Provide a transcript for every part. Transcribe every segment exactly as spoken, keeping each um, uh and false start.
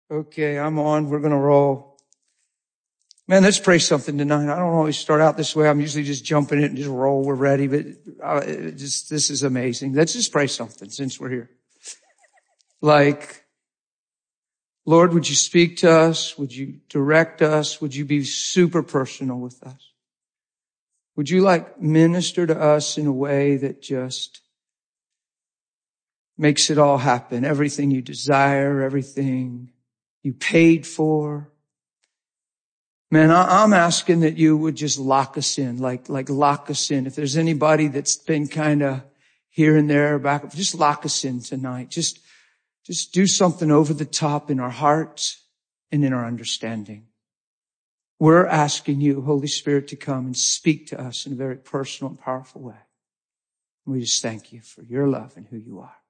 Okay, I'm on. We're going to roll. Man, let's pray something tonight. I don't always start out this way. I'm usually just jumping it and just roll. We're ready, but uh, it just, this is amazing. Let's just pray something since we're here. Like, Lord, would you speak to us? Would you direct us? Would you be super personal with us? Would you like minister to us in a way that just makes it all happen? Everything you desire, everything you paid for. Man, I'm asking that you would just lock us in, like, like lock us in. If there's anybody that's been kind of here and there, back, just lock us in tonight. Just, just do something over the top in our hearts and in our understanding. We're asking you, Holy Spirit, to come and speak to us in a very personal and powerful way. And we just thank you for your love and who you are.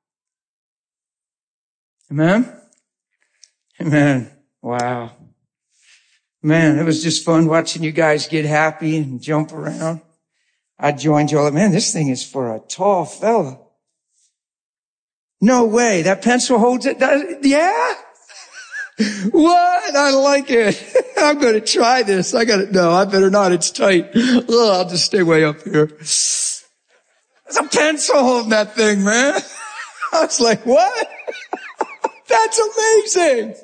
Amen? Amen. Wow. Man, it was just fun watching you guys get happy and jump around. I joined you all. Man, this thing is for a tall fella. No way. That pencil holds it. Does it? Yeah. What? I like it. I'm going to try this. I got it. No, I better not. It's tight. Oh, I'll just stay way up here. There's a pencil holding that thing, man. I was like, what? That's amazing.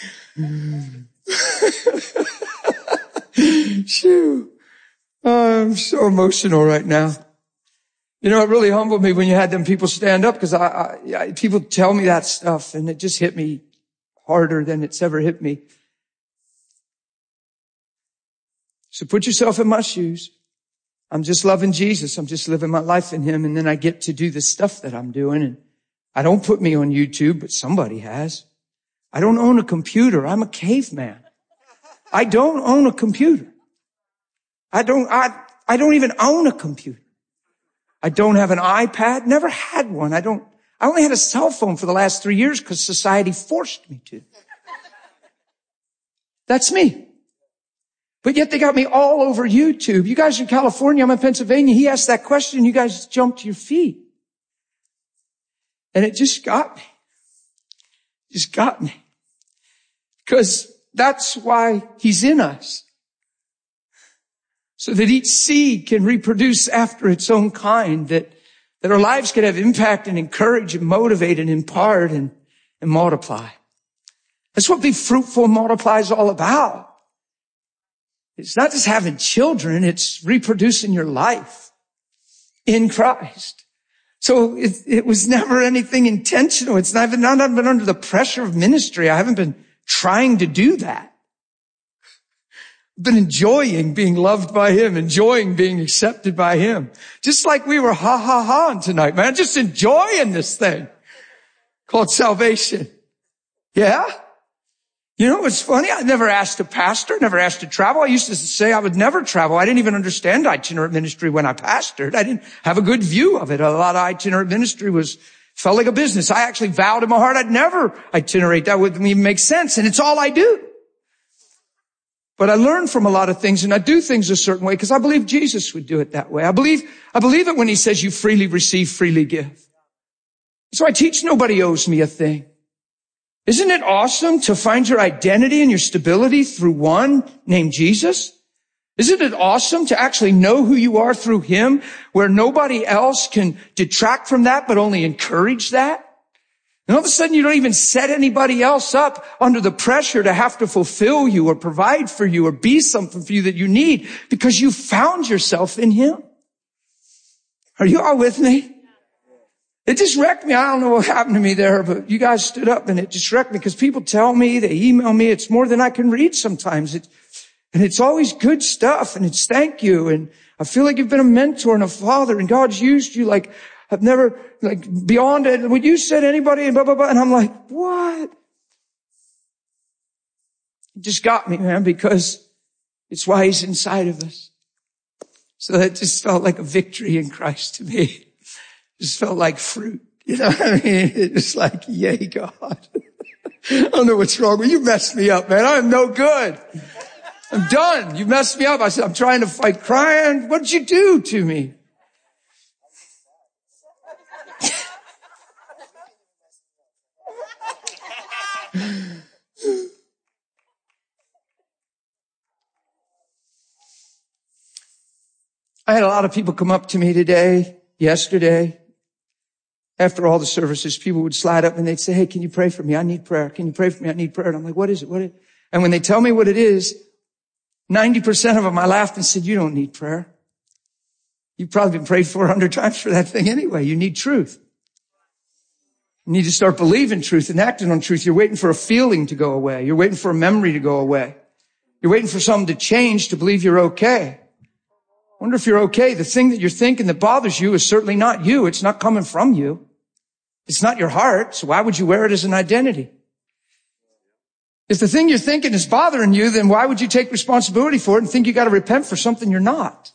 Shoo. Oh, I'm so emotional right now. You know, it really humbled me when you had them people stand up because I, I, I, people tell me that stuff and it just hit me harder than it's ever hit me. So put yourself in my shoes. I'm just loving Jesus. I'm just living my life in him. And then I get to do the stuff that I'm doing. And I don't put me on YouTube, but somebody has. I don't own a computer. I'm a caveman. I don't own a computer. I don't, I, I don't even own a computer. I don't have an iPad. Never had one. I don't, I only had a cell phone for the last three years because society forced me to. That's me. But yet they got me all over YouTube. You guys in California, I'm in Pennsylvania. He asked that question. You guys jumped to your feet. And it just got me. Just got me. Because that's why he's in us. So that each seed can reproduce after its own kind, that, that our lives can have impact and encourage and motivate and impart and, and multiply. That's what Be Fruitful and Multiply is all about. It's not just having children, it's reproducing your life in Christ. So it, it was never anything intentional. It's not, not, not been under the pressure of ministry. I haven't been trying to do that. I've been enjoying being loved by him, enjoying being accepted by him. Just like we were ha ha ha tonight, man. Just enjoying this thing called salvation. Yeah? You know what's funny? I never asked a pastor, never asked to travel. I used to say I would never travel. I didn't even understand itinerant ministry when I pastored. I didn't have a good view of it. A lot of itinerant ministry was, felt like a business. I actually vowed in my heart I'd never itinerate. That wouldn't even make sense. And it's all I do. But I learn from a lot of things and I do things a certain way because I believe Jesus would do it that way. I believe, I believe it when he says you freely receive, freely give. So I teach nobody owes me a thing. Isn't it awesome to find your identity and your stability through one named Jesus? Isn't it awesome to actually know who you are through him where nobody else can detract from that but only encourage that? And all of a sudden you don't even set anybody else up under the pressure to have to fulfill you or provide for you or be something for you that you need because you found yourself in him. Are you all with me? It just wrecked me. I don't know what happened to me there, but you guys stood up and it just wrecked me because people tell me, they email me. It's more than I can read sometimes. It, and it's always good stuff and it's thank you. And I feel like you've been a mentor and a father and God's used you like I've never, like, beyond it. When you said anybody and blah, blah, blah, and I'm like, what? It just got me, man, because it's why he's inside of us. So that just felt like a victory in Christ to me. It just felt like fruit. You know what I mean? It was like, yay, God. I don't know what's wrong with you. You messed me up, man. I'm no good. I'm done. You messed me up. I said, I'm trying to fight crying. What did you do to me? I had a lot of people come up to me today, yesterday. After all the services, people would slide up and they'd say, hey, can you pray for me? I need prayer. Can you pray for me? I need prayer. And I'm like, what is it? What is it? And when they tell me what it is, ninety percent of them, I laughed and said, you don't need prayer. You've probably been prayed four hundred times for that thing anyway. You need truth. You need to start believing truth and acting on truth. You're waiting for a feeling to go away. You're waiting for a memory to go away. You're waiting for something to change to believe you're okay. I wonder if you're okay. The thing that you're thinking that bothers you is certainly not you. It's not coming from you. It's not your heart. So why would you wear it as an identity? If the thing you're thinking is bothering you, then why would you take responsibility for it and think you got to repent for something you're not?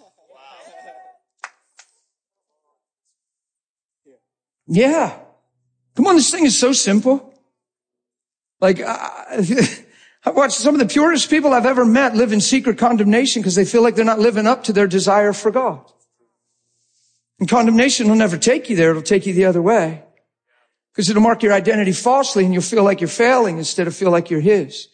Yeah. Come on, this thing is so simple. Like, I, I've watched some of the purest people I've ever met live in secret condemnation because they feel like they're not living up to their desire for God. And condemnation will never take you there. It'll take you the other way. Because it'll mark your identity falsely and you'll feel like you're failing instead of feel like you're His.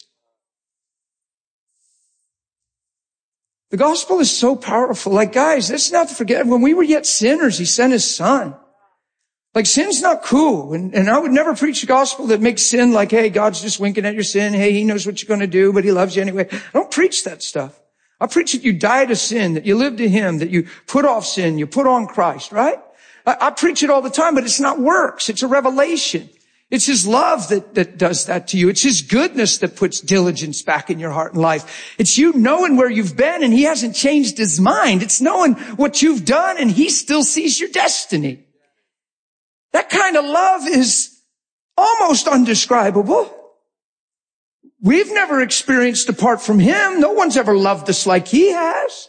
The gospel is so powerful. Like, guys, let's not forget, when we were yet sinners, He sent His Son. Like, sin's not cool. And, and I would never preach a gospel that makes sin like, hey, God's just winking at your sin. Hey, He knows what you're going to do, but He loves you anyway. I don't preach that stuff. I preach that you die to sin, that you live to Him, that you put off sin, you put on Christ, right? I, I preach it all the time, but it's not works. It's a revelation. It's His love that, that does that to you. It's His goodness that puts diligence back in your heart and life. It's you knowing where you've been and He hasn't changed His mind. It's knowing what you've done and He still sees your destiny. That kind of love is almost undescribable. We've never experienced apart from Him. No one's ever loved us like He has.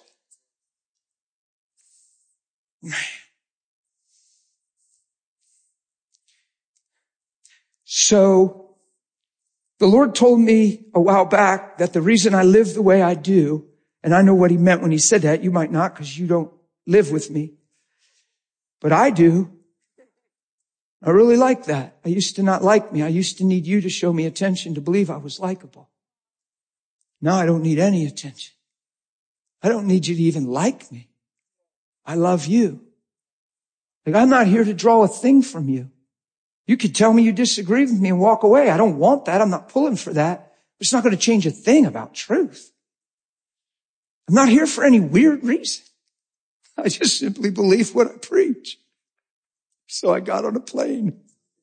So the Lord told me a while back that the reason I live the way I do, and I know what He meant when He said that. You might not because you don't live with me, but I do. I really like that. I used to not like me. I used to need you to show me attention to believe I was likable. Now I don't need any attention. I don't need you to even like me. I love you. Like, I'm not here to draw a thing from you. You could tell me you disagree with me and walk away. I don't want that. I'm not pulling for that. It's not going to change a thing about truth. I'm not here for any weird reason. I just simply believe what I preach. So I got on a plane.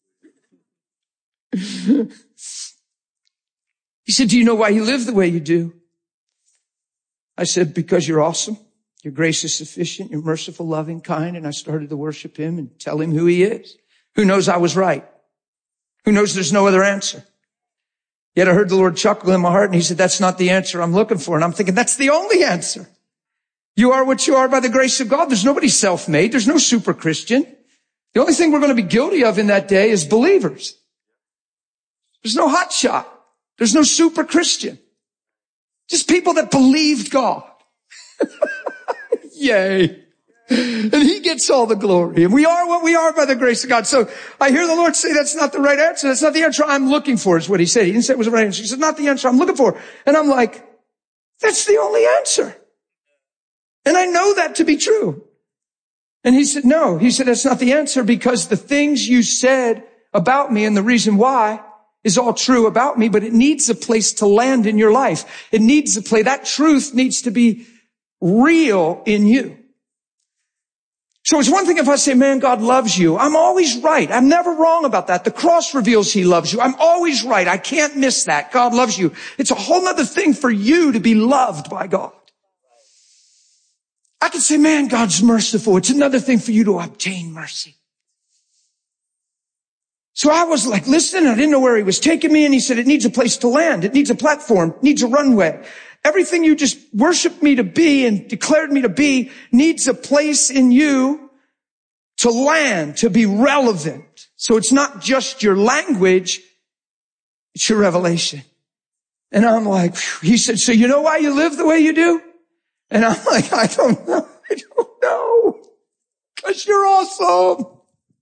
He said, do you know why you live the way you do? I said, because you're awesome. Your grace is sufficient. You're merciful, loving, kind. And I started to worship Him and tell Him who He is. Who knows I was right? Who knows there's no other answer? Yet I heard the Lord chuckle in my heart and He said, that's not the answer I'm looking for. And I'm thinking, that's the only answer. You are what you are by the grace of God. There's nobody self-made. There's no super Christian. The only thing we're going to be guilty of in that day is believers. There's no hot shot. There's no super Christian. Just people that believed God. Yay. And He gets all the glory. And we are what we are by the grace of God. So I hear the Lord say that's not the right answer. That's not the answer I'm looking for, is what He said. He didn't say it was the right answer. He said, not the answer I'm looking for. And I'm like, that's the only answer. And I know that to be true. And He said, no. He said, that's not the answer, because the things you said about me and the reason why is all true about me, but it needs a place to land in your life. It needs a place. That truth needs to be real in you. So it's one thing if I say, man, God loves you. I'm always right. I'm never wrong about that. The cross reveals He loves you. I'm always right. I can't miss that. God loves you. It's a whole other thing for you to be loved by God. I can say, man, God's merciful. It's another thing for you to obtain mercy. So I was like, listen, I didn't know where He was taking me. And He said, it needs a place to land. It needs a platform, it needs a runway. Everything you just worshiped me to be and declared me to be needs a place in you to land, to be relevant. So it's not just your language, it's your revelation. And I'm like, whew. He said, so you know why you live the way you do? And I'm like, I don't know. I don't know. Because you're awesome.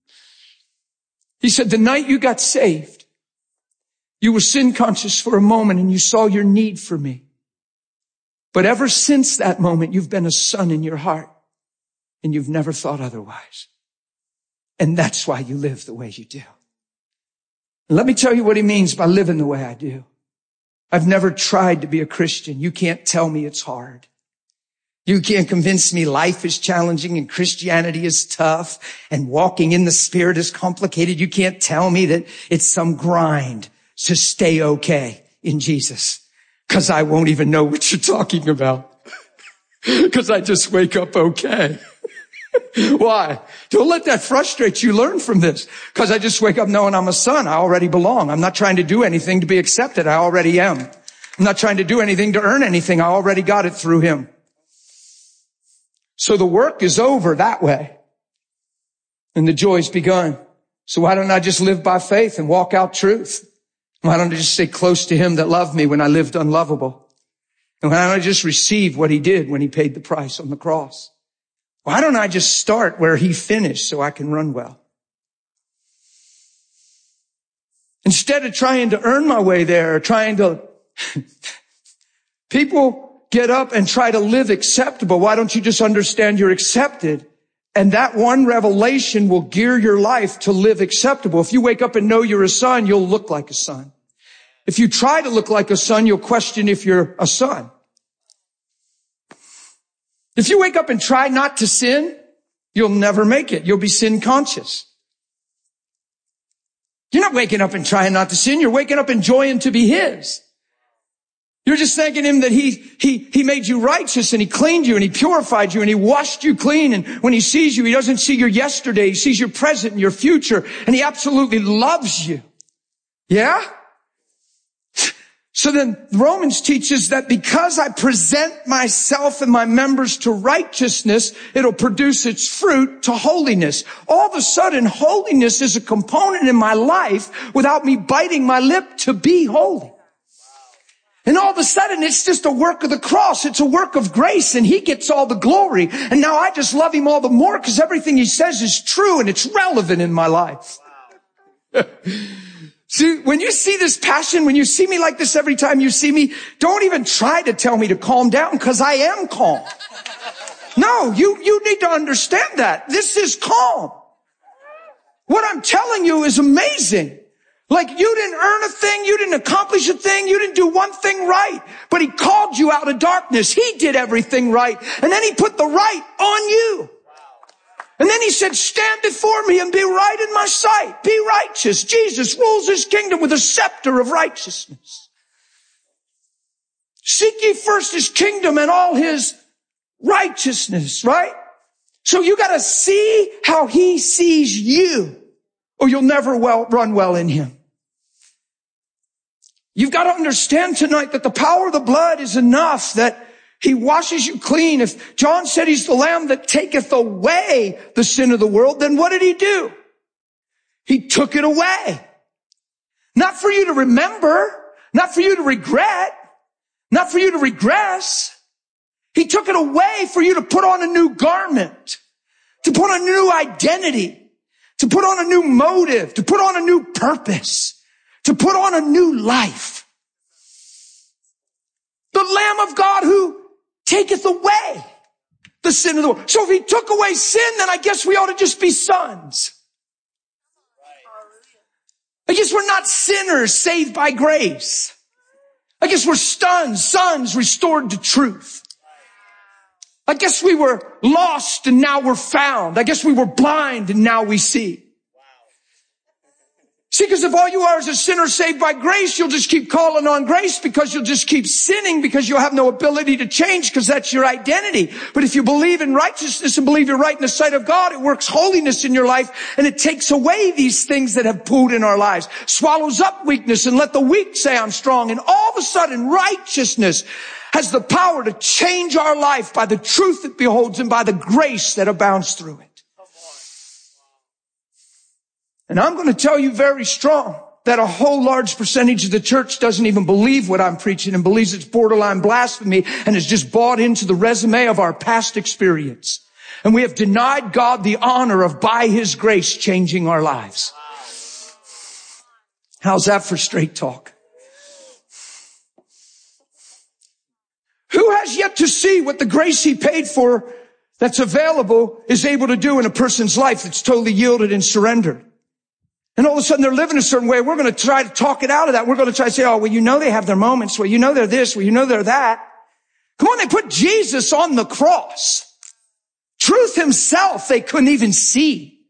He said, the night you got saved, you were sin conscious for a moment and you saw your need for me. But ever since that moment, you've been a son in your heart. and you've never thought otherwise. And that's why you live the way you do. And let me tell you what he means by living the way I do. I've never tried to be a Christian. You can't tell me it's hard. You can't convince me life is challenging and Christianity is tough and walking in the Spirit is complicated. You can't tell me that it's some grind to stay okay in Jesus, because I won't even know what you're talking about, because I just wake up okay. Why? Don't let that frustrate you. Learn from this. Because I just wake up knowing I'm a son. I already belong. I'm not trying to do anything to be accepted. I already am. I'm not trying to do anything to earn anything. I already got it through him. So the work is over that way. And the joy's begun. So why don't I just live by faith and walk out truth? Why don't I just stay close to him that loved me when I lived unlovable? And why don't I just receive what he did when he paid the price on the cross? Why don't I just start where he finished so I can run well? Instead of trying to earn my way there, or trying to, people get up and try to live acceptable. Why don't you just understand you're accepted? And that one revelation will gear your life to live acceptable. If you wake up and know you're a son, you'll look like a son. If you try to look like a son, you'll question if you're a son. If you wake up and try not to sin, you'll never make it. You'll be sin conscious. You're not waking up and trying not to sin. You're waking up enjoying to be his. You're just thanking him that he, he, he made you righteous and he cleaned you and he purified you and he washed you clean. And when he sees you, he doesn't see your yesterday. He sees your present and your future, and he absolutely loves you. Yeah? So then Romans teaches that because I present myself and my members to righteousness, it'll produce its fruit to holiness. All of a sudden, holiness is a component in my life without me biting my lip to be holy. And all of a sudden, it's just a work of the cross. It's a work of grace, and he gets all the glory. And now I just love him all the more because everything he says is true and it's relevant in my life. Wow. See, when you see this passion, when you see me like this every time you see me, don't even try to tell me to calm down, because I am calm. No, you, you need to understand that. This is calm. What I'm telling you is amazing. Like, you didn't earn a thing, you didn't accomplish a thing, you didn't do one thing right, but he called you out of darkness. He did everything right, and then he put the right on you. And then he said, stand before me and be right in my sight. Be righteous. Jesus rules his kingdom with a scepter of righteousness. Seek ye first his kingdom and all his righteousness, right? So you got to see how he sees you, or you'll never well, run well in him. You've got to understand tonight that the power of the blood is enough, that he washes you clean. If John said he's the Lamb that taketh away the sin of the world, then what did he do? He took it away. Not for you to remember, not for you to regret, not for you to regress. He took it away for you to put on a new garment, to put on a new identity, to put on a new motive, to put on a new purpose, to put on a new life. The Lamb of God who taketh away the sin of the world. So if he took away sin, then I guess we ought to just be sons. I guess we're not sinners saved by grace. I guess we're sons, sons restored to truth. I guess we were lost and now we're found. I guess we were blind and now we see. See, because if all you are is a sinner saved by grace, you'll just keep calling on grace because you'll just keep sinning because you'll have no ability to change because that's your identity. But if you believe in righteousness and believe you're right in the sight of God, it works holiness in your life, and it takes away these things that have pulled in our lives, swallows up weakness, and let the weak say I'm strong. And all of a sudden, righteousness has the power to change our life by the truth it beholds and by the grace that abounds through it. And I'm going to tell you very strong that a whole large percentage of the church doesn't even believe what I'm preaching and believes it's borderline blasphemy and has just bought into the resume of our past experience. And we have denied God the honor of, by his grace, changing our lives. How's that for straight talk? Who has yet to see what the grace he paid for that's available is able to do in a person's life that's totally yielded and surrendered. And all of a sudden they're living a certain way. We're going to try to talk it out of that. We're going to try to say, oh, well, you know, they have their moments. Well, you know, they're this. Well, you know, they're that. Come on, they put Jesus on the cross. Truth himself, they couldn't even see.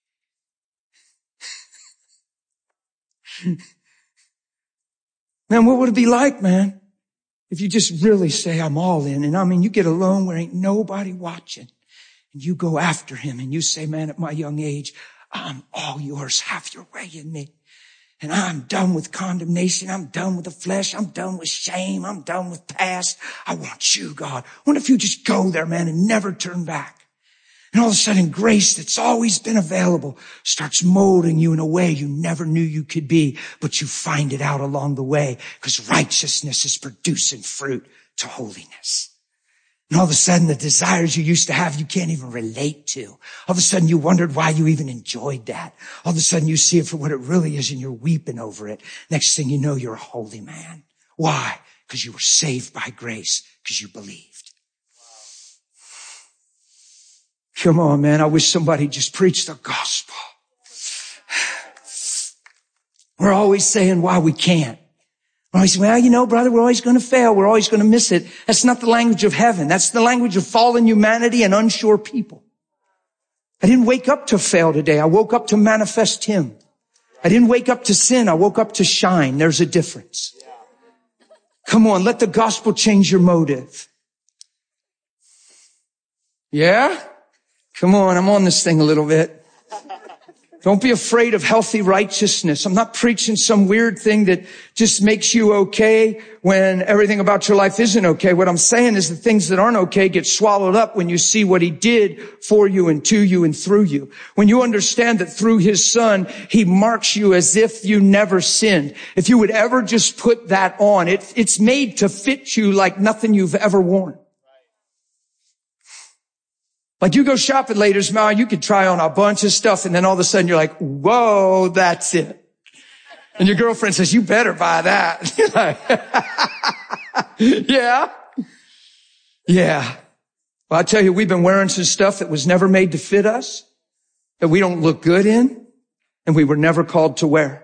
Man, what would it be like, man, if you just really say, I'm all in? And I mean, you get alone where ain't nobody watching. And you go after him and you say, man, at my young age, I'm all yours. Have your way in me. And I'm done with condemnation. I'm done with the flesh. I'm done with shame. I'm done with past. I want you, God. I wonder if you just go there, man, and never turn back. And all of a sudden, grace that's always been available starts molding you in a way you never knew you could be, but you find it out along the way because righteousness is producing fruit to holiness. And all of a sudden, the desires you used to have, you can't even relate to. All of a sudden, you wondered why you even enjoyed that. All of a sudden, you see it for what it really is, and you're weeping over it. Next thing you know, you're a holy man. Why? Because you were saved by grace, because you believed. Come on, man. I wish somebody just preached the gospel. We're always saying why we can't. We're always saying, well, you know, brother, we're always going to fail. We're always going to miss it. That's not the language of heaven. That's the language of fallen humanity and unsure people. I didn't wake up to fail today. I woke up to manifest him. I didn't wake up to sin. I woke up to shine. There's a difference. Come on, let the gospel change your motive. Yeah? Come on, I'm on this thing a little bit. Don't be afraid of healthy righteousness. I'm not preaching some weird thing that just makes you okay when everything about your life isn't okay. What I'm saying is the things that aren't okay get swallowed up when you see what he did for you and to you and through you. When you understand that through his son, he marks you as if you never sinned. If you would ever just put that on, it, it's made to fit you like nothing you've ever worn. Like you go shopping later, man, you could try on a bunch of stuff and then all of a sudden you're like, whoa, that's it. And your girlfriend says, you better buy that. You're like, yeah. Yeah. Well, I tell you, we've been wearing some stuff that was never made to fit us, that we don't look good in, and we were never called to wear.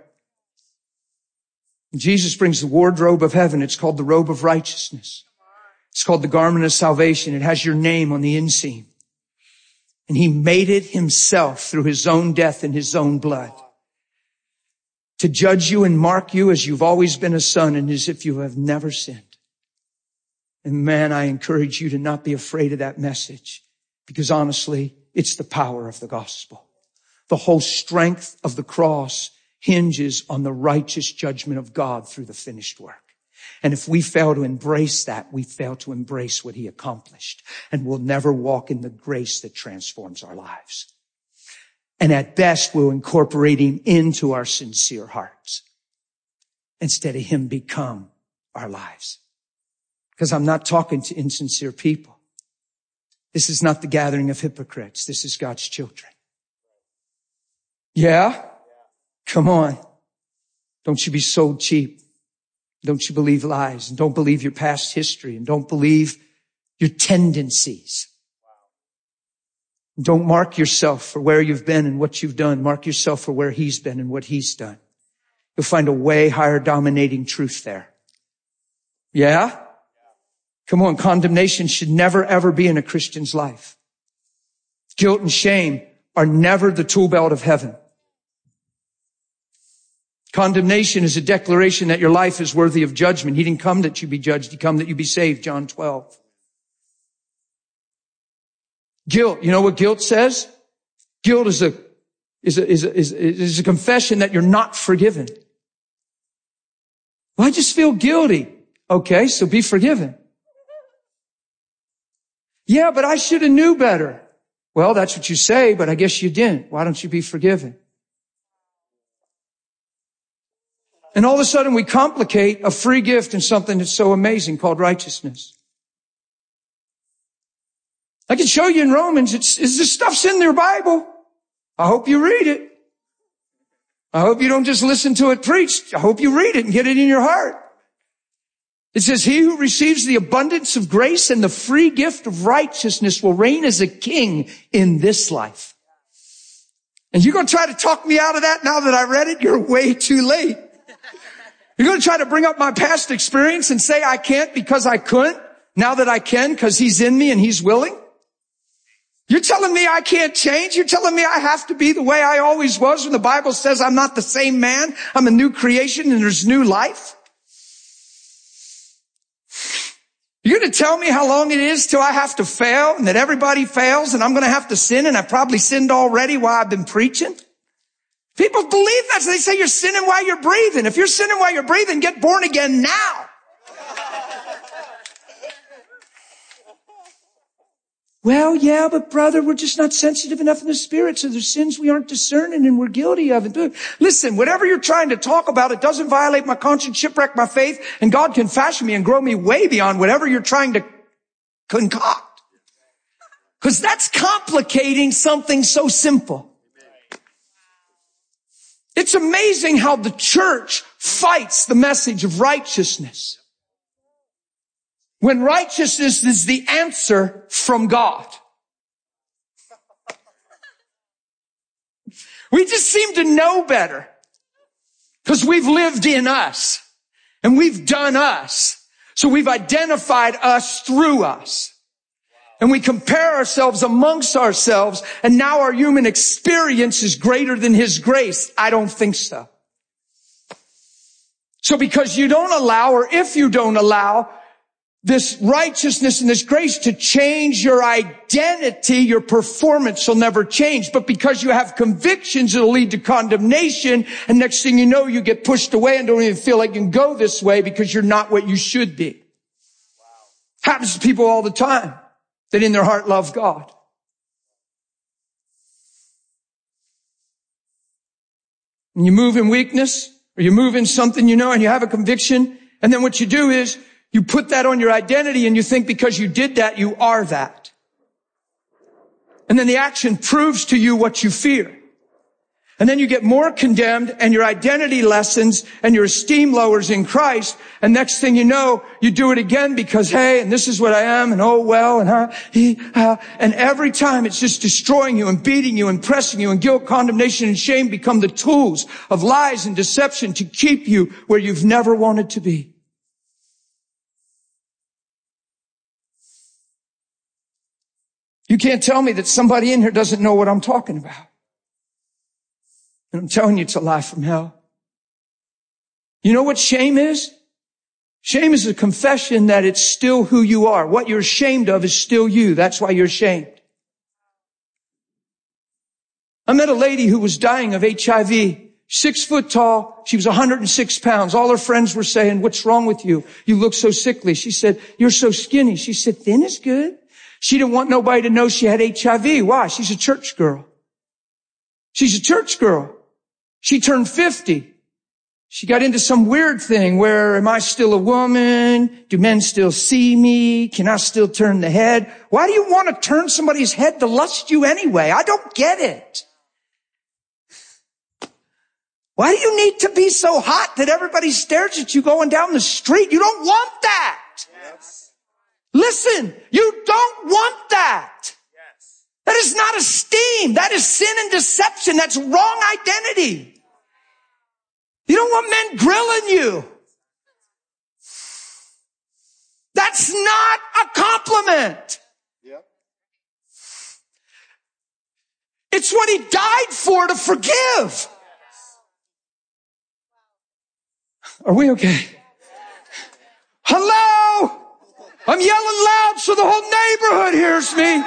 Jesus brings the wardrobe of heaven. It's called the robe of righteousness. It's called the garment of salvation. It has your name on the inseam. And he made it himself through his own death and his own blood to judge you and mark you as you've always been a son and as if you have never sinned. And man, I encourage you to not be afraid of that message because honestly, it's the power of the gospel. The whole strength of the cross hinges on the righteous judgment of God through the finished work. And if we fail to embrace that, we fail to embrace what he accomplished. And we'll never walk in the grace that transforms our lives. And at best, we'll incorporate him into our sincere hearts instead of him become our lives. Because I'm not talking to insincere people. This is not the gathering of hypocrites. This is God's children. Yeah? Come on. Don't you be sold cheap. Don't you believe lies, and don't believe your past history, and don't believe your tendencies. Don't mark yourself for where you've been and what you've done. Mark yourself for where he's been and what he's done. You'll find a way higher dominating truth there. Yeah? Come on, condemnation should never ever be in a Christian's life. Guilt and shame are never the tool belt of heaven. Condemnation is a declaration that your life is worthy of judgment. He didn't come that you be judged. He come that you be saved. John twelve. Guilt. You know what guilt says? Guilt is a, is a, is a, is a, is a confession that you're not forgiven. Well, I just feel guilty. Okay, so be forgiven. Yeah, but I should have knew better. Well, that's what you say, but I guess you didn't. Why don't you be forgiven? And all of a sudden we complicate a free gift in something that's so amazing called righteousness. I can show you in Romans, it's, it's this stuff's in their Bible. I hope you read it. I hope you don't just listen to it preached. I hope you read it and get it in your heart. It says, he who receives the abundance of grace and the free gift of righteousness will reign as a king in this life. And you're going to try to talk me out of that now that I read it? You're way too late. You're going to try to bring up my past experience and say I can't because I couldn't, now that I can because he's in me and he's willing? You're telling me I can't change? You're telling me I have to be the way I always was when the Bible says I'm not the same man, I'm a new creation and there's new life? You're going to tell me how long it is till I have to fail and that everybody fails and I'm going to have to sin and I've probably sinned already while I've been preaching? People believe that, so they say you're sinning while you're breathing. If you're sinning while you're breathing, get born again now. Well, yeah, but brother, we're just not sensitive enough in the spirit, so there's sins we aren't discerning and we're guilty of. And listen, whatever you're trying to talk about, it doesn't violate my conscience, shipwreck my faith, and God can fashion me and grow me way beyond whatever you're trying to concoct. Because that's complicating something so simple. It's amazing how the church fights the message of righteousness, when righteousness is the answer from God. We just seem to know better because we've lived in us and we've done us. So we've identified us through us. And we compare ourselves amongst ourselves, and now our human experience is greater than his grace. I don't think so. So because you don't allow, or if you don't allow, this righteousness and this grace to change your identity, your performance will never change. But because you have convictions, it'll lead to condemnation. And next thing you know, you get pushed away and don't even feel like you can go this way because you're not what you should be. Wow. Happens to people all the time that in their heart love God. And you move in weakness, or you move in something you know and you have a conviction. And then what you do is you put that on your identity and you think because you did that, you are that. And then the action proves to you what you fear. And then you get more condemned and your identity lessens and your esteem lowers in Christ. And next thing you know, you do it again because, hey, and this is what I am, and oh, well, and huh, he, uh, and every time it's just destroying you and beating you and pressing you, and guilt, condemnation, and shame become the tools of lies and deception to keep you where you've never wanted to be. You can't tell me that somebody in here doesn't know what I'm talking about. And I'm telling you, it's a lie from hell. You know what shame is? Shame is a confession that it's still who you are. What you're ashamed of is still you. That's why you're ashamed. I met a lady who was dying of H I V. Six foot tall. She was one hundred six pounds. All her friends were saying, what's wrong with you? You look so sickly. She said, you're so skinny. She said, thin is good. She didn't want nobody to know she had H I V. Why? She's a church girl. She's a church girl. She turned fifty. She got into some weird thing where, am I still a woman? Do men still see me? Can I still turn the head? Why do you want to turn somebody's head to lust you anyway? I don't get it. Why do you need to be so hot that everybody stares at you going down the street? You don't want that. Yes. Listen, you don't want that. Yes. That is not esteem. That is sin and deception. That's wrong identity. You don't want men grilling you. That's not a compliment. Yep. It's what he died for, to forgive. Are we okay? Hello? I'm yelling loud so the whole neighborhood hears me.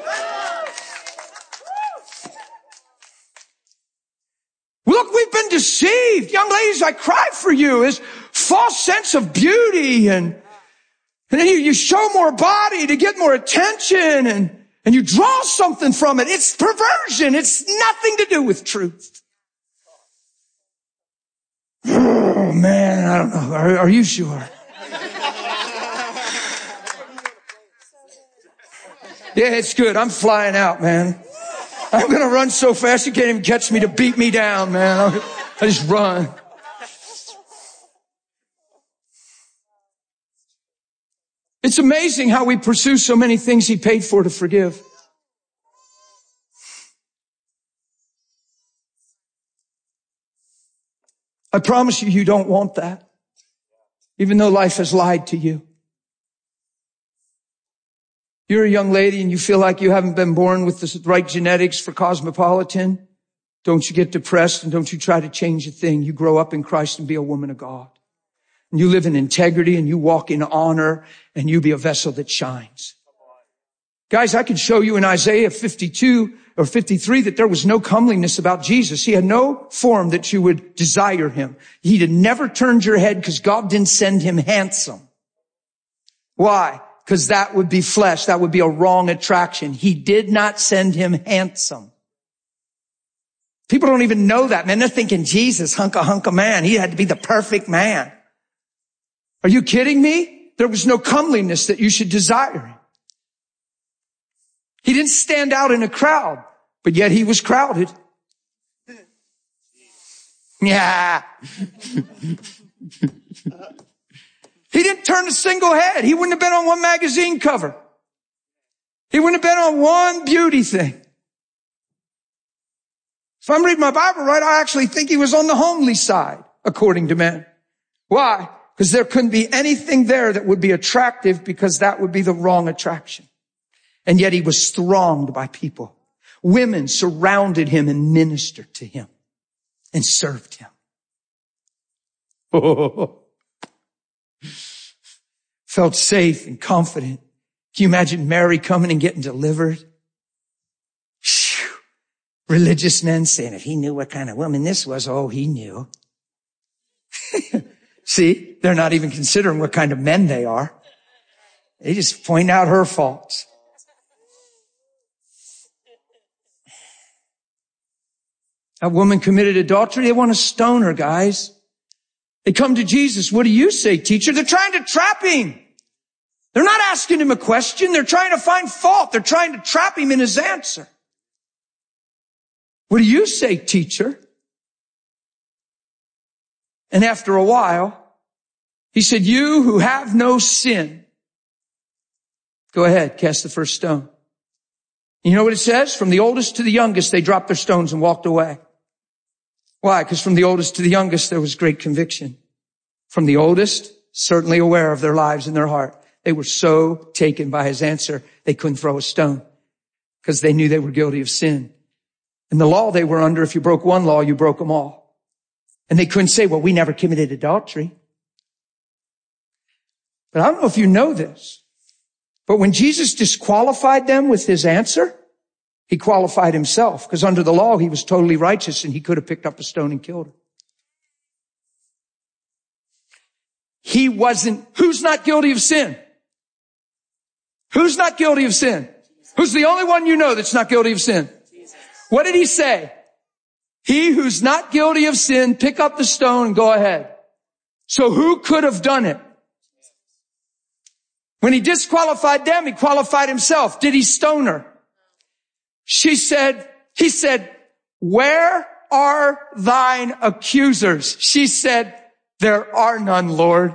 Look, we've been deceived. Young ladies, I cry for you. Is false sense of beauty, and, and then you, you show more body to get more attention, and, and you draw something from it. It's perversion. It's nothing to do with truth. Oh, man, I don't know. Are, are you sure? Yeah, it's good. I'm flying out, man. I'm going to run so fast you can't even catch me to beat me down, man. I just run. It's amazing how we pursue so many things he paid for to forgive. I promise you, you don't want that. Even though life has lied to you. You're a young lady and you feel like you haven't been born with the right genetics for Cosmopolitan. Don't you get depressed and don't you try to change a thing. You grow up in Christ and be a woman of God. And you live in integrity and you walk in honor and you be a vessel that shines. Guys, I can show you in Isaiah fifty-two or fifty-three that there was no comeliness about Jesus. He had no form that you would desire him. He'd have never turned your head because God didn't send him handsome. Why? Because that would be flesh. That would be a wrong attraction. He did not send him handsome. People don't even know that, man. They're thinking Jesus, hunka hunka man. He had to be the perfect man. Are you kidding me? There was no comeliness that you should desire him. He didn't stand out in a crowd, but yet he was crowded. Yeah. He didn't turn a single head. He wouldn't have been on one magazine cover. He wouldn't have been on one beauty thing. If I'm reading my Bible right, I actually think he was on the homely side, according to men. Why? Because there couldn't be anything there that would be attractive because that would be the wrong attraction. And yet he was thronged by people. Women surrounded him and ministered to him and served him. Oh. Felt safe and confident. Can you imagine Mary coming and getting delivered? Whew. Religious men saying, if he knew what kind of woman this was, oh, he knew. See, they're not even considering what kind of men they are. They just point out her faults. That woman committed adultery. They want to stone her, guys. They come to Jesus. What do you say, teacher? They're trying to trap him. They're not asking him a question. They're trying to find fault. They're trying to trap him in his answer. What do you say, teacher? And after a while, he said, you who have no sin, go ahead, cast the first stone. You know what it says? From the oldest to the youngest, they dropped their stones and walked away. Why? Because from the oldest to the youngest, there was great conviction. From the oldest, certainly aware of their lives and their heart. They were so taken by his answer, they couldn't throw a stone because they knew they were guilty of sin. And the law they were under, if you broke one law, you broke them all. And they couldn't say, well, we never committed adultery. But I don't know if you know this, but when Jesus disqualified them with his answer, he qualified himself because under the law, he was totally righteous and he could have picked up a stone and killed her. He wasn't, who's not guilty of sin? Who's not guilty of sin? Who's the only one you know that's not guilty of sin? What did he say? He who's not guilty of sin, pick up the stone and go ahead. So who could have done it? When he disqualified them, he qualified himself. Did he stone her? She said, he said, where are thine accusers? She said, there are none, Lord.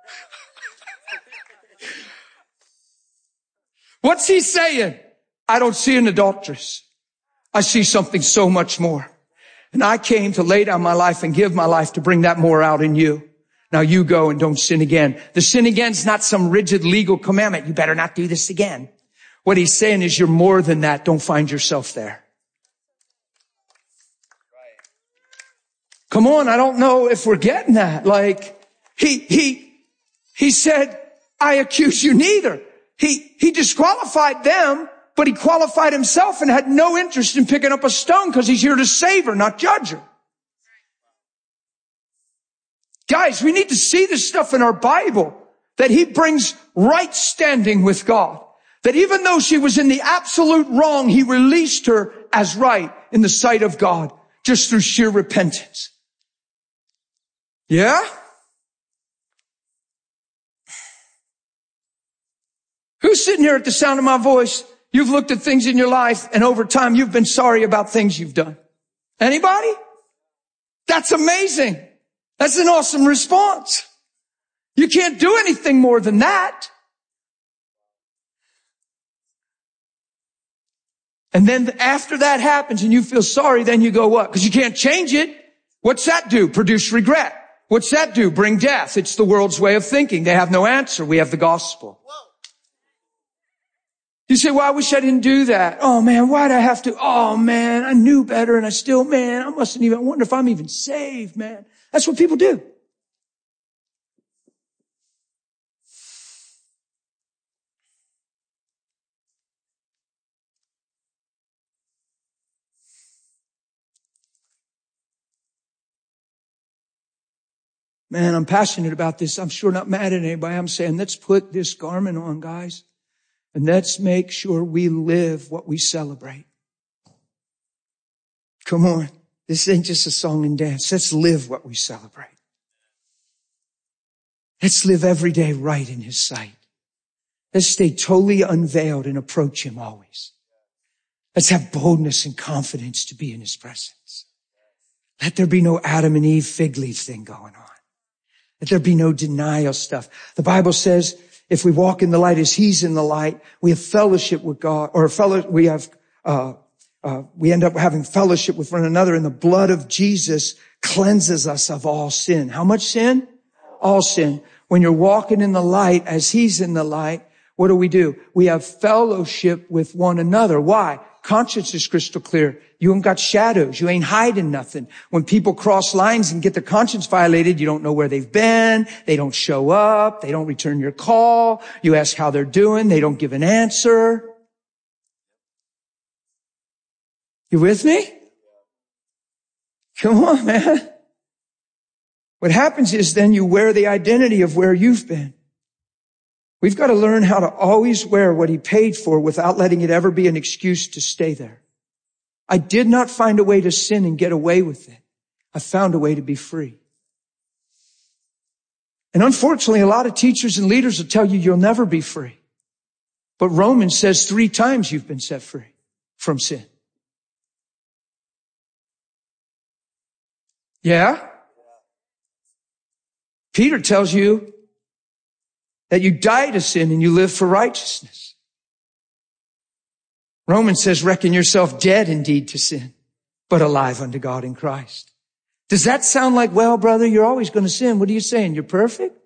What's he saying? I don't see an adulteress. I see something so much more. And I came to lay down my life and give my life to bring that more out in you. Now you go and don't sin again. The sin again is not some rigid legal commandment. You better not do this again. What he's saying is you're more than that. Don't find yourself there. Come on, I don't know if we're getting that. Like, he, he, he said, I accuse you neither. He, he disqualified them, but he qualified himself and had no interest in picking up a stone because he's here to save her, not judge her. Guys, we need to see this stuff in our Bible, that he brings right standing with God. That even though she was in the absolute wrong, he released her as right in the sight of God, just through sheer repentance. Yeah? Who's sitting here at the sound of my voice? You've looked at things in your life and over time you've been sorry about things you've done. Anybody? That's amazing. That's an awesome response. You can't do anything more than that. And then after that happens and you feel sorry, then you go what? Because you can't change it. What's that do? Produce regret. What's that do? Bring death. It's the world's way of thinking. They have no answer. We have the gospel. You say, well, I wish I didn't do that. Oh man, why'd I have to? Oh man, I knew better and I still, man, I mustn't even, I wonder if I'm even saved, man. That's what people do. Man, I'm passionate about this. I'm sure not mad at anybody. I'm saying, let's put this garment on, guys. And let's make sure we live what we celebrate. Come on. This ain't just a song and dance. Let's live what we celebrate. Let's live every day right in His sight. Let's stay totally unveiled and approach Him always. Let's have boldness and confidence to be in His presence. Let there be no Adam and Eve fig leaf thing going on. Let there be no denial stuff. The Bible says, if we walk in the light as He's in the light, we have fellowship with God, or fellow, we have, uh, uh, we end up having fellowship with one another, and the blood of Jesus cleanses us of all sin. How much sin? All sin. When you're walking in the light as He's in the light, what do we do? We have fellowship with one another. Why? Conscience is crystal clear. You ain't got shadows. You ain't hiding nothing. When people cross lines and get their conscience violated, you don't know where they've been. They don't show up. They don't return your call. You ask how they're doing. They don't give an answer. You with me? Come on, man. What happens is then you wear the identity of where you've been. We've got to learn how to always wear what He paid for without letting it ever be an excuse to stay there. I did not find a way to sin and get away with it. I found a way to be free. And unfortunately, a lot of teachers and leaders will tell you you'll never be free. But Romans says three times you've been set free from sin. Yeah? Peter tells you that you die to sin and you live for righteousness. Romans says, reckon yourself dead indeed to sin, but alive unto God in Christ. Does that sound like, well, brother, you're always going to sin? What are you saying? You're perfect?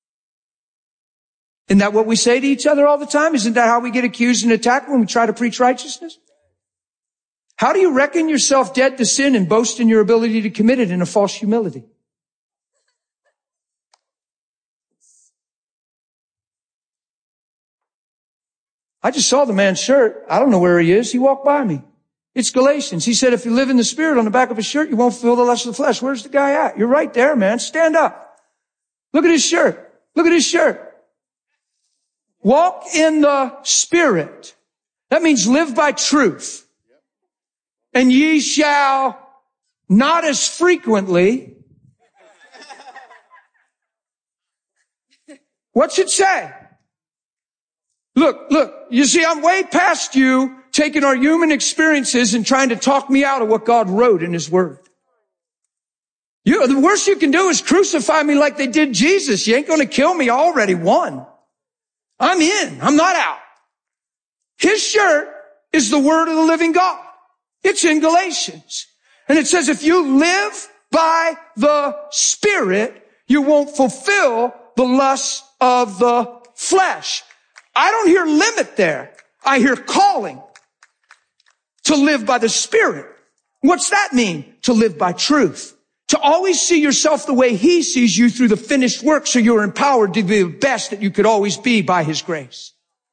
Isn't that what we say to each other all the time? Isn't that how we get accused and attacked when we try to preach righteousness? How do you reckon yourself dead to sin and boast in your ability to commit it in a false humility? I just saw the man's shirt. I don't know where he is. He walked by me. It's Galatians. He said, if you live in the Spirit, on the back of his shirt, you won't feel the lust of the flesh. Where's the guy at? You're right there, man. Stand up. Look at his shirt. Look at his shirt. Walk in the Spirit. That means live by truth. And ye shall not as frequently. What's it say? Look, look, you see, I'm way past you taking our human experiences and trying to talk me out of what God wrote in His Word. You, the worst you can do is crucify me like they did Jesus. You ain't going to kill me. I already won. I'm in. I'm not out. His shirt is the Word of the living God. It's in Galatians. And it says, if you live by the Spirit, you won't fulfill the lusts of the flesh. I don't hear limit there. I hear calling to live by the Spirit. What's that mean? To live by truth. To always see yourself the way He sees you through the finished work, so you're empowered to be the best that you could always be by His grace.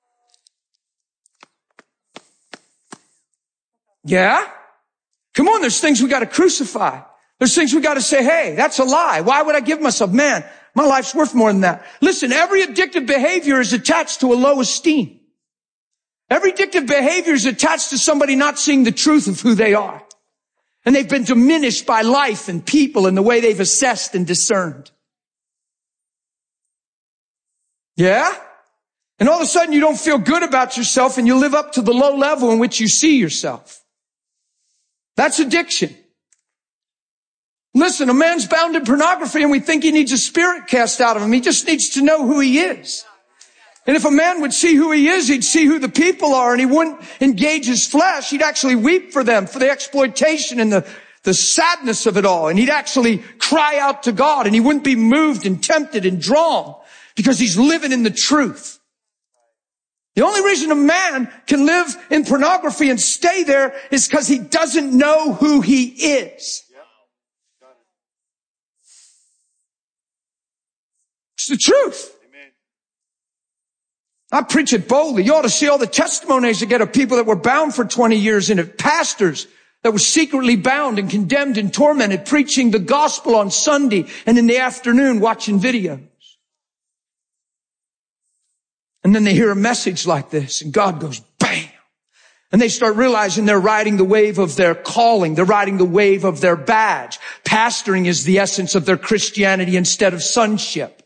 Yeah? Come on, there's things we got to crucify. There's things we got to say, hey, that's a lie. Why would I give myself? Man, my life's worth more than that. Listen, every addictive behavior is attached to a low esteem. Every addictive behavior is attached to somebody not seeing the truth of who they are. And they've been diminished by life and people and the way they've assessed and discerned. Yeah? And all of a sudden you don't feel good about yourself and you live up to the low level in which you see yourself. That's addiction. Listen, a man's bound in pornography and we think he needs a spirit cast out of him. He just needs to know who he is. And if a man would see who he is, he'd see who the people are, and he wouldn't engage his flesh. He'd actually weep for them, for the exploitation and the, the sadness of it all. And he'd actually cry out to God, and he wouldn't be moved and tempted and drawn because he's living in the truth. The only reason a man can live in pornography and stay there is because he doesn't know who he is. It's the truth. I preach it boldly. You ought to see all the testimonies I get of people that were bound for twenty years in it. Pastors that were secretly bound and condemned and tormented, preaching the gospel on Sunday and in the afternoon watching videos. And then they hear a message like this and God goes, bam. And they start realizing they're riding the wave of their calling. They're riding the wave of their badge. Pastoring is the essence of their Christianity instead of sonship.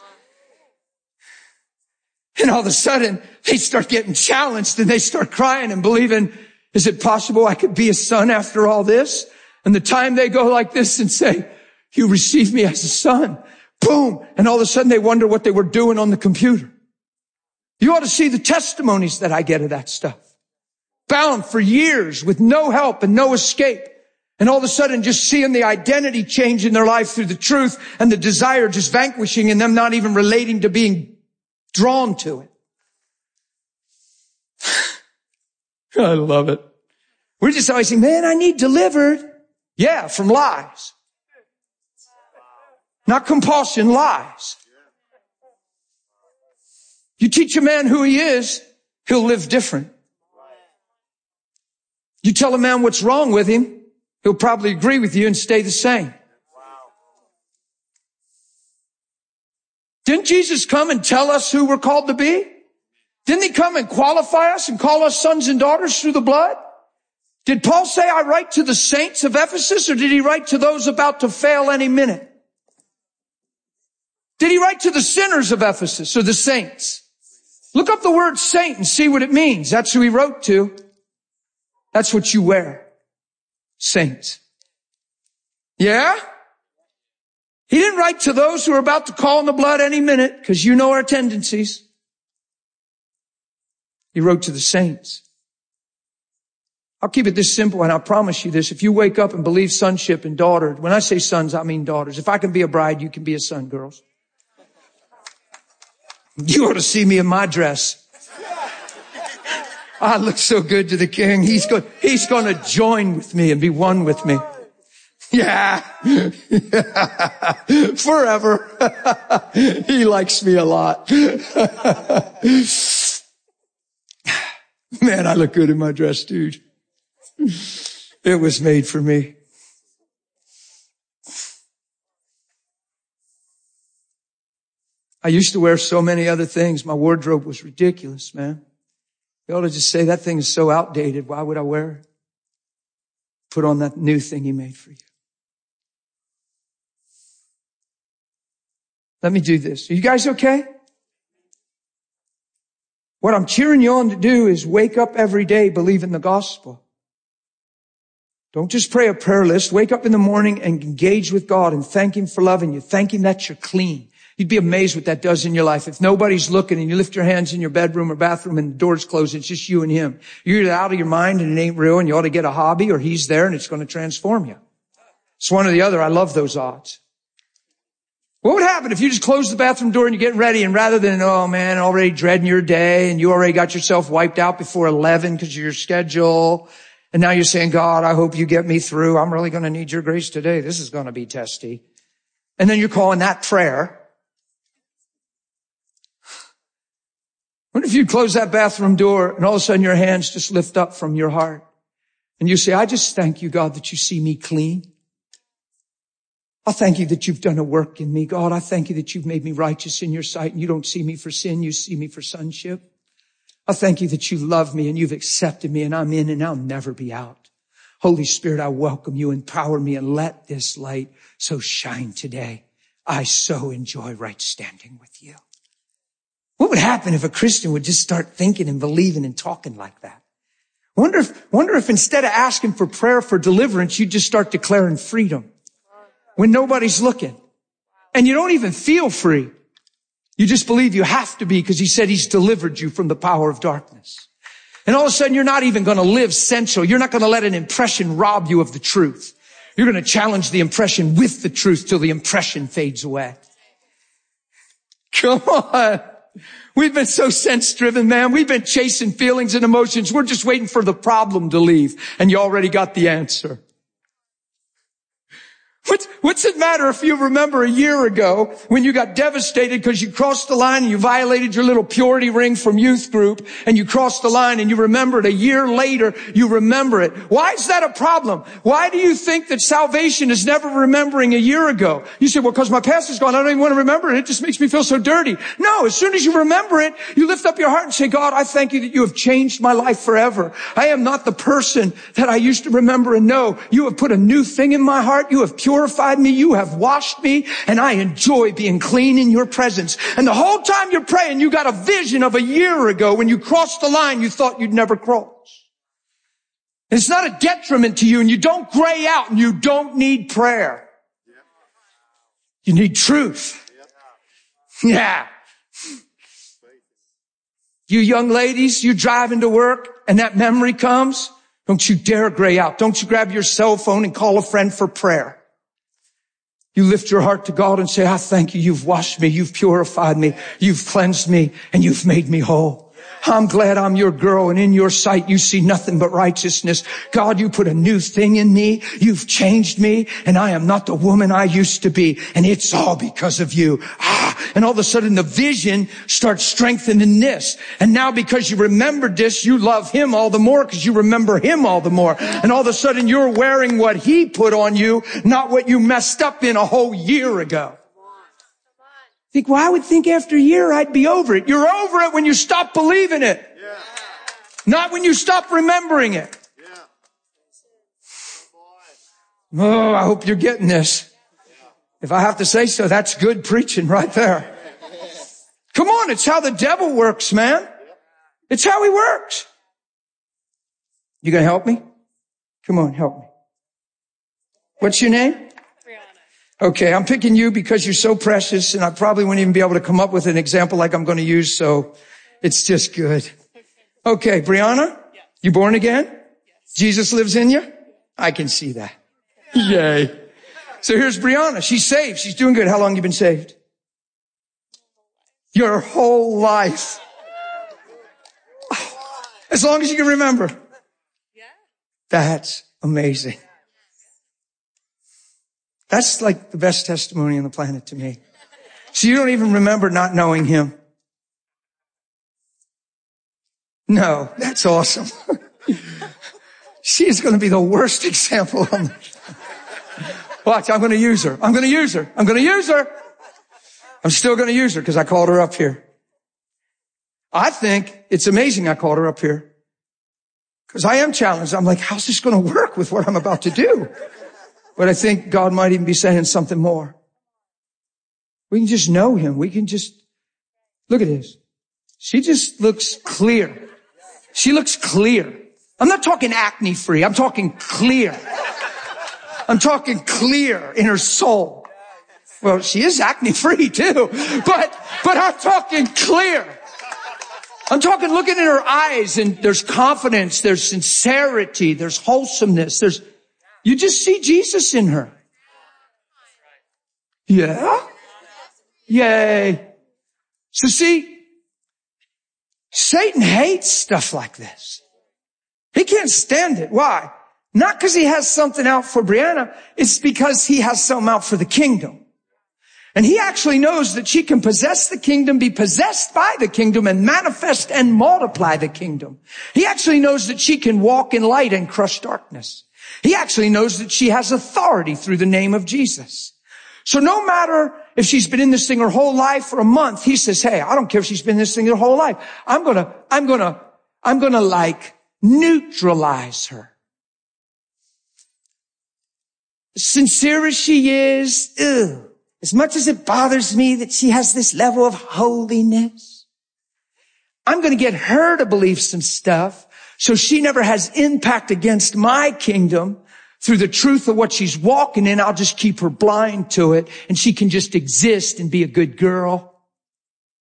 And all of a sudden, they start getting challenged and they start crying and believing, is it possible I could be a son after all this? And the time they go like this and say, you received me as a son, boom. And all of a sudden they wonder what they were doing on the computer. You ought to see the testimonies that I get of that stuff. Bound for years with no help and no escape. And all of a sudden just seeing the identity change in their life through the truth and the desire just vanquishing and them not even relating to being drawn to it. I love it. We're just always saying, man, I need delivered. Yeah, from lies. Not compulsion, lies. You teach a man who he is, he'll live different. You tell a man what's wrong with him, he'll probably agree with you and stay the same. Didn't Jesus come and tell us who we're called to be? Didn't he come and qualify us and call us sons and daughters through the blood? Did Paul say, I write to the saints of Ephesus, or did he write to those about to fail any minute? Did he write to the sinners of Ephesus or the saints? Look up the word saint and see what it means. That's who he wrote to. That's what you wear. Saints. Yeah? He didn't write to those who are about to call in the blood any minute, because you know our tendencies. He wrote to the saints. I'll keep it this simple, and I promise you this. If you wake up and believe sonship and daughter, when I say sons, I mean daughters. If I can be a bride, you can be a son, girls. You ought to see me in my dress. I look so good to the King. He's going, he's going to join with me and be one with me. Yeah. Forever. He likes me a lot. Man, I look good in my dress, dude. It was made for me. I used to wear so many other things. My wardrobe was ridiculous, man. You ought to just say, that thing is so outdated. Why would I wear it? Put on that new thing he made for you. Let me do this. Are you guys okay? What I'm cheering you on to do is wake up every day believing the gospel. Don't just pray a prayer list. Wake up in the morning and engage with God and thank him for loving you. Thank him that you're clean. You'd be amazed what that does in your life. If nobody's looking and you lift your hands in your bedroom or bathroom and the door's closed, it's just you and him. You're either out of your mind and it ain't real and you ought to get a hobby, or he's there and it's going to transform you. It's one or the other. I love those odds. What would happen if you just closed the bathroom door and you're getting ready, and rather than, oh man, already dreading your day and you already got yourself wiped out before eleven because of your schedule, and now you're saying, God, I hope you get me through. I'm really going to need your grace today. This is going to be testy. And then you're calling that prayer. What if you close that bathroom door and all of a sudden your hands just lift up from your heart and you say, I just thank you, God, that you see me clean. I thank you that you've done a work in me. God, I thank you that you've made me righteous in your sight, and you don't see me for sin. You see me for sonship. I thank you that you love me and you've accepted me, and I'm in and I'll never be out. Holy Spirit, I welcome you. Empower me and let this light so shine today. I so enjoy right standing with you. What would happen if a Christian would just start thinking and believing and talking like that? Wonder if, wonder if instead of asking for prayer for deliverance, you just start declaring freedom when nobody's looking. And you don't even feel free. You just believe you have to be because he said he's delivered you from the power of darkness. And all of a sudden you're not even going to live sensual. You're not going to let an impression rob you of the truth. You're going to challenge the impression with the truth till the impression fades away. Come on. We've been so sense-driven, man. We've been chasing feelings and emotions. We're just waiting for the problem to leave, and you already got the answer. What's, what's it matter if you remember a year ago when you got devastated because you crossed the line and you violated your little purity ring from youth group and you crossed the line and you remember it a year later, you remember it. Why is that a problem? Why do you think that salvation is never remembering a year ago? You say, well, because my past is gone. I don't even want to remember it. It just makes me feel so dirty. No, as soon as you remember it, you lift up your heart and say, God, I thank you that you have changed my life forever. I am not the person that I used to remember and know. You have put a new thing in my heart. You have purified Purified me, you have washed me, and I enjoy being clean in your presence. And the whole time you're praying, you got a vision of a year ago when you crossed the line you thought you'd never cross. And it's not a detriment to you, and you don't gray out, and you don't need prayer. You need truth. Yeah. You young ladies, you driving to work, and that memory comes, don't you dare gray out. Don't you grab your cell phone and call a friend for prayer. You lift your heart to God and say, I thank you. You've washed me. You've purified me. You've cleansed me and you've made me whole. I'm glad I'm your girl, and in your sight you see nothing but righteousness. God, you put a new thing in me. You've changed me, and I am not the woman I used to be, and it's all because of you. Ah, and all of a sudden the vision starts strengthening this. And now because you remembered this, you love him all the more because you remember him all the more. And all of a sudden you're wearing what he put on you, not what you messed up in a whole year ago. Think, well, I would think after a year I'd be over it. You're over it when you stop believing it. Yeah. Not when you stop remembering it. Yeah. Oh, I hope you're getting this. Yeah. If I have to say so, that's good preaching right there. Come on, it's how the devil works, man. It's how he works. You gonna help me? Come on, help me. What's your name? Okay, I'm picking you because you're so precious, and I probably wouldn't even be able to come up with an example like I'm going to use, so it's just good. Okay, Brianna, you born again? Jesus lives in you? I can see that. Yay. So here's Brianna. She's saved. She's doing good. How long have you been saved? Your whole life. As long as you can remember. That's amazing. That's like the best testimony on the planet to me. So you don't even remember not knowing him. No, that's awesome. She is going to be the worst example. On the... Watch, I'm going to use her. I'm going to use her. I'm going to use her. I'm still going to use her because I called her up here. I think it's amazing I called her up here because I am challenged. I'm like, how's this going to work with what I'm about to do? But I think God might even be saying something more. We can just know him. We can just, look at this. She just looks clear. She looks clear. I'm not talking acne free. I'm talking clear. I'm talking clear in her soul. Well, she is acne free too, but, but I'm talking clear. I'm talking looking in her eyes, and there's confidence, there's sincerity, there's wholesomeness, there's, you just see Jesus in her. Yeah? Yay. So see, Satan hates stuff like this. He can't stand it. Why? Not because he has something out for Brianna. It's because he has something out for the kingdom. And he actually knows that she can possess the kingdom, be possessed by the kingdom, and manifest and multiply the kingdom. He actually knows that she can walk in light and crush darkness. He actually knows that she has authority through the name of Jesus. So no matter if she's been in this thing her whole life or a month, he says, hey, I don't care if she's been in this thing her whole life. I'm gonna, I'm gonna, I'm gonna like neutralize her. Sincere as she is, ugh, as much as it bothers me that she has this level of holiness, I'm gonna get her to believe some stuff so she never has impact against my kingdom through the truth of what she's walking in. I'll just keep her blind to it, and she can just exist and be a good girl.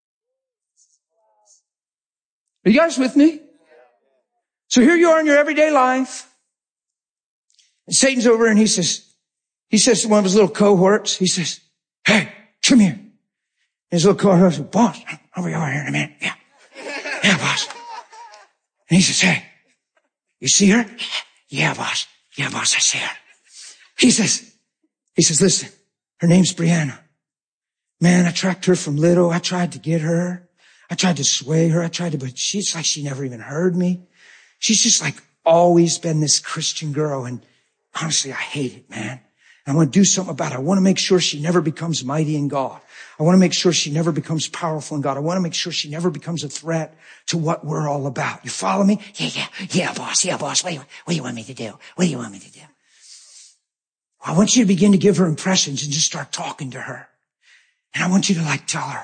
Are you guys with me? So here you are in your everyday life. And Satan's over and he says, he says to one of his little cohorts, he says, hey, come here. And his little cohort says, boss, I'll be over here in a minute. Yeah. Yeah, boss. And he says, hey, you see her? Yeah, boss. Yeah, boss, I see her. He says, he says, listen, her name's Brianna. Man, I tracked her from little. I tried to get her. I tried to sway her. I tried to, but she's like, she never even heard me. She's just like always been this Christian girl. And honestly, I hate it, man. I want to do something about it. I want to make sure she never becomes mighty in God. I want to make sure she never becomes powerful in God. I want to make sure she never becomes a threat to what we're all about. You follow me? Yeah, yeah, yeah, boss. Yeah, boss. What do you, what do you want me to do? What do you want me to do? I want you to begin to give her impressions and just start talking to her. And I want you to like tell her,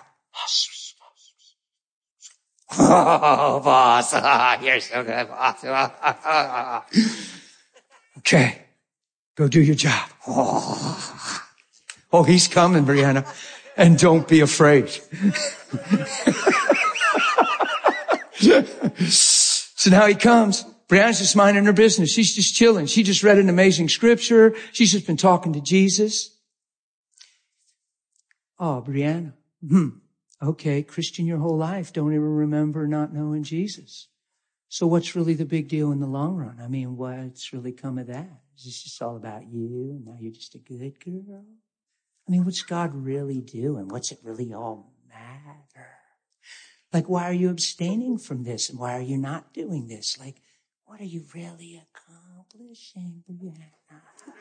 oh, boss, oh, you're so good, boss. Okay, go do your job. Oh, oh he's coming, Brianna. And don't be afraid. So now he comes. Brianna's just minding her business. She's just chilling. She just read an amazing scripture. She's just been talking to Jesus. Oh, Brianna. Hmm. Okay, Christian your whole life. Don't even remember not knowing Jesus. So what's really the big deal in the long run? I mean, what's really come of that? Is this just all about you and now you're just a good girl? I mean, what's God really doing? What's it really all matter? Like, why are you abstaining from this? And why are you not doing this? Like, what are you really accomplishing, Brianna?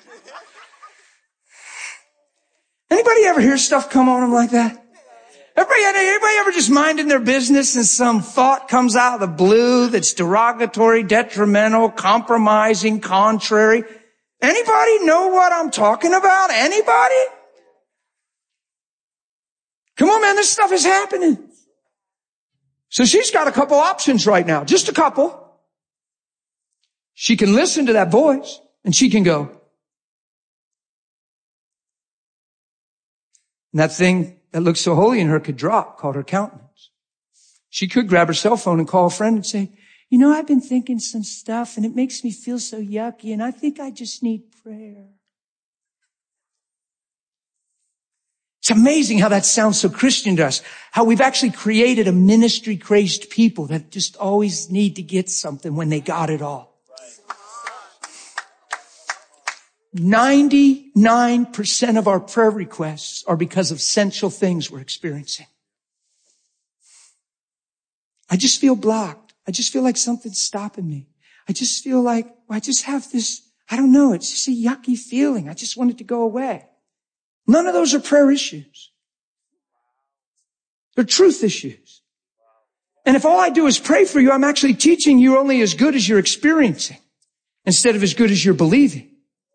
Anybody ever hear stuff come on them like that? Everybody, anybody ever just minding their business and some thought comes out of the blue that's derogatory, detrimental, compromising, contrary? Anybody know what I'm talking about? Anybody? Come on, man, this stuff is happening. So she's got a couple options right now, just a couple. She can listen to that voice and she can go. And that thing that looked so holy in her could drop, called her countenance. She could grab her cell phone and call a friend and say, you know, I've been thinking some stuff and it makes me feel so yucky and I think I just need prayer. It's amazing how that sounds so Christian to us, how we've actually created a ministry-crazed people that just always need to get something when they got it all. ninety-nine percent of our prayer requests are because of essential things we're experiencing. I just feel blocked. I just feel like something's stopping me. I just feel like, well, I just have this, I don't know, it's just a yucky feeling. I just want it to go away. None of those are prayer issues. They're truth issues. And if all I do is pray for you, I'm actually teaching you only as good as you're experiencing instead of as good as you're believing.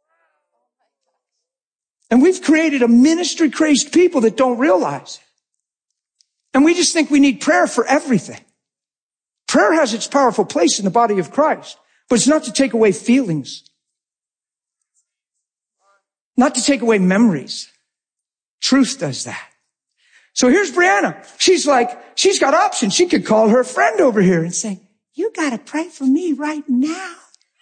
And we've created a ministry-crazed people that don't realize it. And we just think we need prayer for everything. Prayer has its powerful place in the body of Christ, but it's not to take away feelings. Not to take away memories. Truth does that. So here's Brianna. She's like, she's got options. She could call her friend over here and say, you gotta pray for me right now.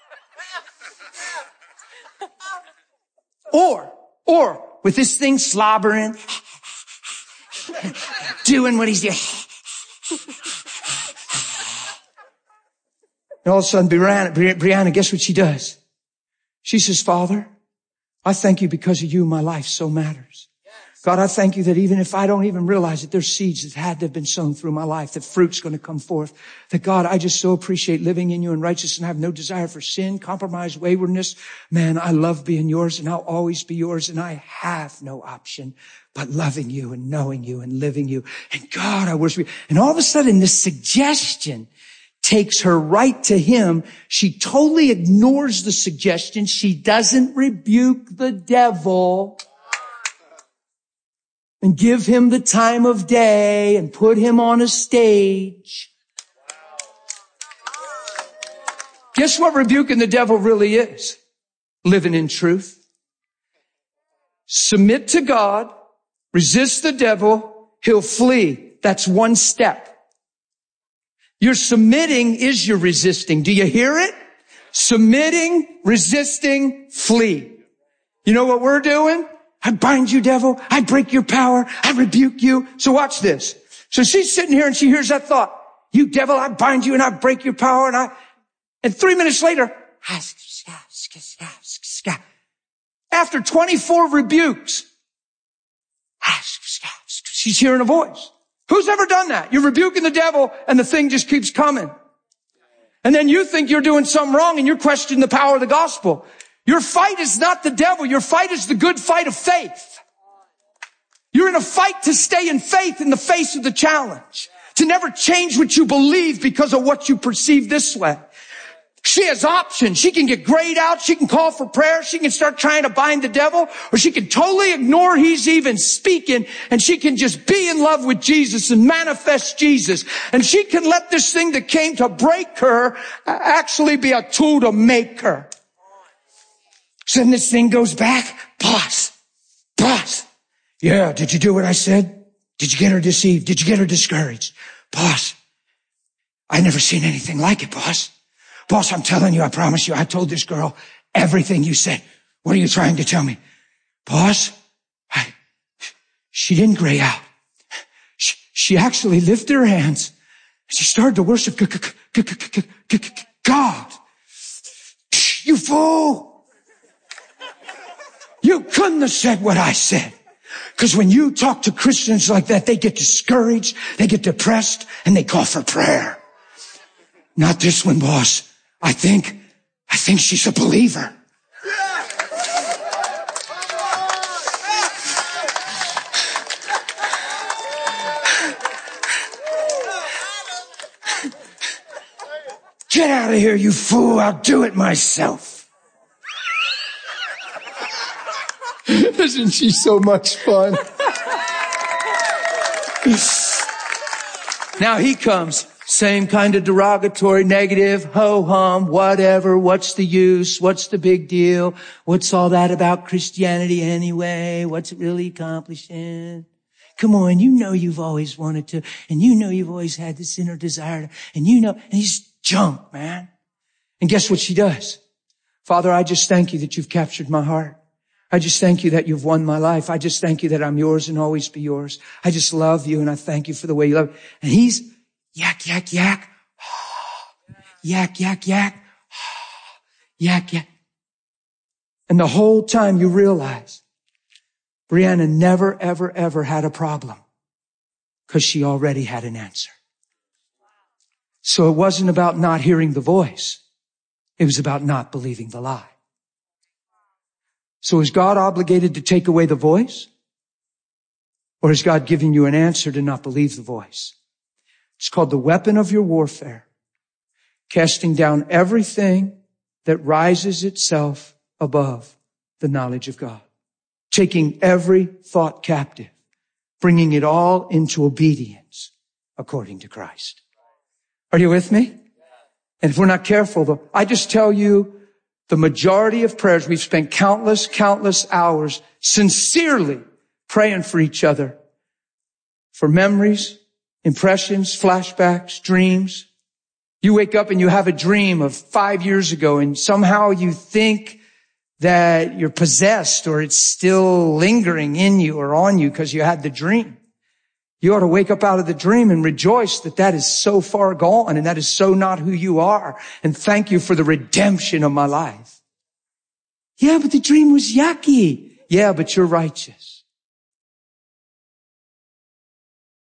Or, Or, with this thing slobbering, doing what he's doing. And all of a sudden, Brianna, Brianna, guess what she does? She says, Father, I thank you because of you, my life so matters. God, I thank you that even if I don't even realize it, there's seeds that had to have been sown through my life, that fruit's going to come forth. That God, I just so appreciate living in you in righteousness and have no desire for sin, compromise, waywardness. Man, I love being yours and I'll always be yours and I have no option but loving you and knowing you and living you. And God, I worship you. And all of a sudden, this suggestion takes her right to him. She totally ignores the suggestion. She doesn't rebuke the devil and give him the time of day and put him on a stage. Guess what rebuking the devil really is? Living in truth. Submit to God, resist the devil, he'll flee. That's one step. Your submitting is your resisting. Do you hear it? Submitting, resisting, flee. You know what we're doing? I bind you, devil. I break your power. I rebuke you. So watch this. So she's sitting here and she hears that thought. You devil, I bind you and I break your power. And I, and three minutes later, after twenty-four rebukes, she's hearing a voice. Who's ever done that? You're rebuking the devil and the thing just keeps coming. And then you think you're doing something wrong and you're questioning the power of the gospel. Your fight is not the devil. Your fight is the good fight of faith. You're in a fight to stay in faith in the face of the challenge. To never change what you believe because of what you perceive this way. She has options. She can get grayed out. She can call for prayer. She can start trying to bind the devil. Or she can totally ignore he's even speaking. And she can just be in love with Jesus and manifest Jesus. And she can let this thing that came to break her actually be a tool to make her. So then this thing goes back. Boss. Boss. Yeah, did you do what I said? Did you get her deceived? Did you get her discouraged? Boss. I never seen anything like it, boss. Boss, I'm telling you, I promise you, I told this girl everything you said. What are you trying to tell me? Boss, I, she didn't gray out. She, she actually lifted her hands. She started to worship God. You fool. You couldn't have said what I said. Because when you talk to Christians like that, they get discouraged, they get depressed, and they call for prayer. Not this one, boss. I think, I think she's a believer. Get out of here, you fool. I'll do it myself. Isn't she so much fun? Now he comes. Same kind of derogatory, negative, ho-hum, whatever, what's the use, what's the big deal, what's all that about Christianity anyway, what's it really accomplishing? Come on, you know you've always wanted to, and you know you've always had this inner desire, and you know, and he's junk, man. And guess what she does? Father, I just thank you that you've captured my heart. I just thank you that you've won my life. I just thank you that I'm yours and always be yours. I just love you, and I thank you for the way you love me. And he's yak, yak, yak. Yak, yak, yak. Yak, yak. And the whole time you realize Brianna never, ever, ever had a problem because she already had an answer. So it wasn't about not hearing the voice. It was about not believing the lie. So is God obligated to take away the voice? Or is God giving you an answer to not believe the voice? It's called the weapon of your warfare. Casting down everything that rises itself above the knowledge of God. Taking every thought captive. Bringing it all into obedience according to Christ. Are you with me? And if we're not careful, though, I just tell you, the majority of prayers, we've spent countless, countless hours sincerely praying for each other. For memories, impressions, flashbacks, dreams. You wake up and you have a dream of five years ago and somehow you think that you're possessed or it's still lingering in you or on you because you had the dream. You ought to wake up out of the dream and rejoice that that is so far gone and that is so not who you are. And thank you for the redemption of my life. Yeah, but the dream was yucky. Yeah, but you're righteous.